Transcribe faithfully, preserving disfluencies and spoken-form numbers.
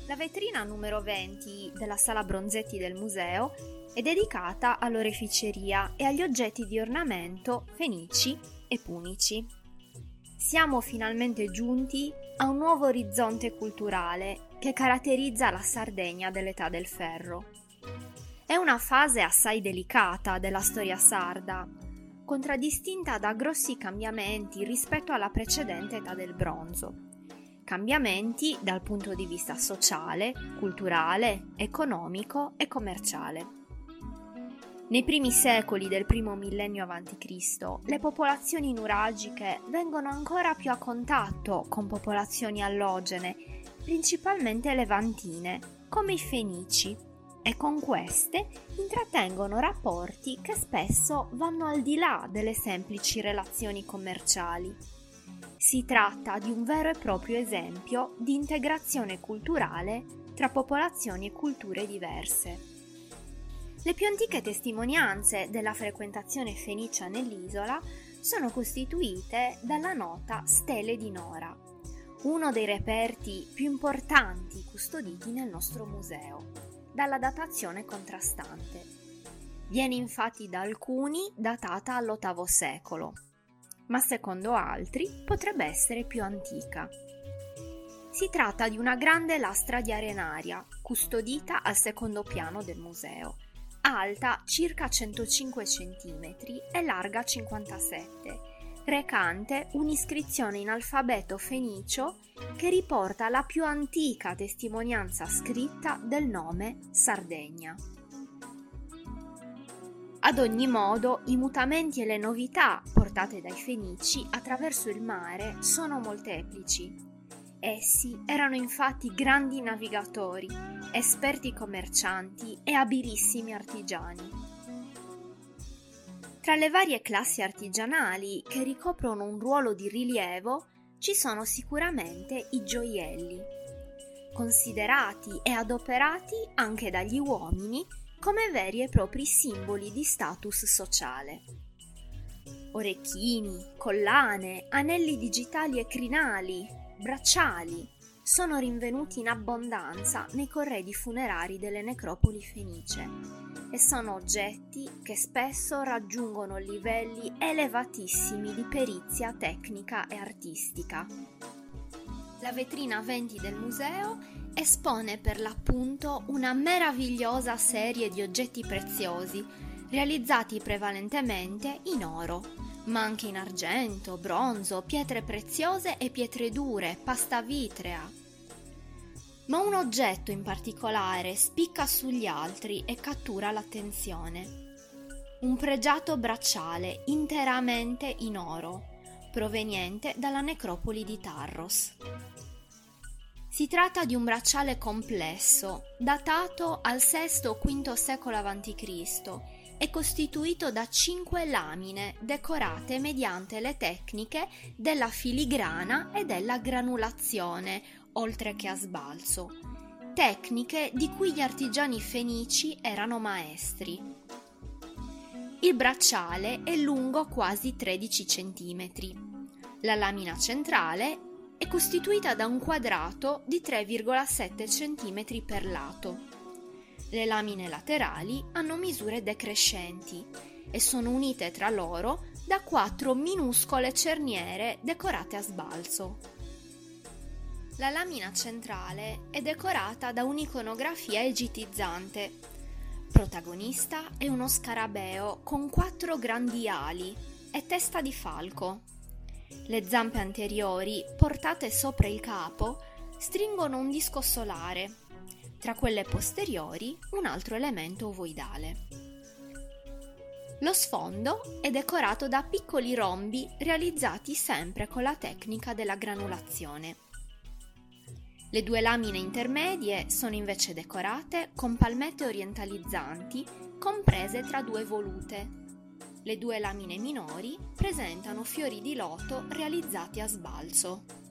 La vetrina numero venti della Sala Bronzetti del museo è dedicata all'oreficeria e agli oggetti di ornamento fenici e punici. Siamo finalmente giunti a un nuovo orizzonte culturale che caratterizza la Sardegna dell'età del ferro. È una fase assai delicata della storia sarda, contraddistinta da grossi cambiamenti rispetto alla precedente età del bronzo. Cambiamenti dal punto di vista sociale, culturale, economico e commerciale. Nei primi secoli del primo millennio avanti Cristo, le popolazioni nuragiche vengono ancora più a contatto con popolazioni allogene, principalmente levantine, come i Fenici, e con queste intrattengono rapporti che spesso vanno al di là delle semplici relazioni commerciali. Si tratta di un vero e proprio esempio di integrazione culturale tra popolazioni e culture diverse. Le più antiche testimonianze della frequentazione fenicia nell'isola sono costituite dalla nota Stele di Nora, uno dei reperti più importanti custoditi nel nostro museo, dalla datazione contrastante. Viene infatti da alcuni datata all'ottavo secolo, ma secondo altri potrebbe essere più antica. Si tratta di una grande lastra di arenaria, custodita al secondo piano del museo, alta circa centocinque centimetri e larga cinquantasette, recante un'iscrizione in alfabeto fenicio che riporta la più antica testimonianza scritta del nome Sardegna. Ad ogni modo, i mutamenti e le novità portate dai Fenici attraverso il mare sono molteplici. Essi erano infatti grandi navigatori, esperti commercianti e abilissimi artigiani. Tra le varie classi artigianali che ricoprono un ruolo di rilievo ci sono sicuramente i gioielli, considerati e adoperati anche dagli uomini come veri e propri simboli di status sociale. Orecchini, collane, anelli digitali e crinali, bracciali sono rinvenuti in abbondanza nei corredi funerari delle necropoli fenicie e sono oggetti che spesso raggiungono livelli elevatissimi di perizia tecnica e artistica. La vetrina venti del museo espone per l'appunto una meravigliosa serie di oggetti preziosi realizzati prevalentemente in oro, ma anche in argento, bronzo, pietre preziose e pietre dure, pasta vitrea. Ma un oggetto in particolare spicca sugli altri e cattura l'attenzione. Un pregiato bracciale interamente in oro, proveniente dalla necropoli di Tarros. Si tratta di un bracciale complesso, datato al sesto o quinto secolo avanti Cristo, è costituito da cinque lamine decorate mediante le tecniche della filigrana e della granulazione, oltre che a sbalzo, tecniche di cui gli artigiani fenici erano maestri. Il bracciale è lungo quasi tredici centimetri. La lamina centrale è costituita da un quadrato di tre virgola sette centimetri per lato. Le lamine laterali hanno misure decrescenti e sono unite tra loro da quattro minuscole cerniere decorate a sbalzo. La lamina centrale è decorata da un'iconografia egittizzante. Protagonista è uno scarabeo con quattro grandi ali e testa di falco. Le zampe anteriori, portate sopra il capo, stringono un disco solare. Tra quelle posteriori un altro elemento ovoidale. Lo sfondo è decorato da piccoli rombi realizzati sempre con la tecnica della granulazione. Le due lamine intermedie sono invece decorate con palmette orientalizzanti comprese tra due volute. Le due lamine minori presentano fiori di loto realizzati a sbalzo.